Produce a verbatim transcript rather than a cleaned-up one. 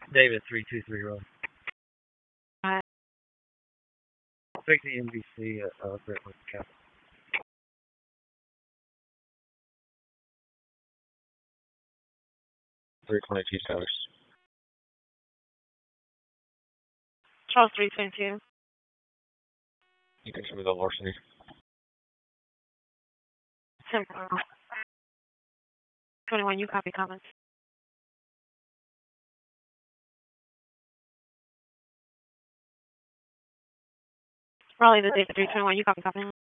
David three two three Road. Uh, sixty N B C at uh, Great Lakes Cap. three twenty-two Towers. Charles three twenty-two. You can show me the larceny. Simple. twenty-one, you copy comments. Raleigh, the David three twenty-one, you copy comments.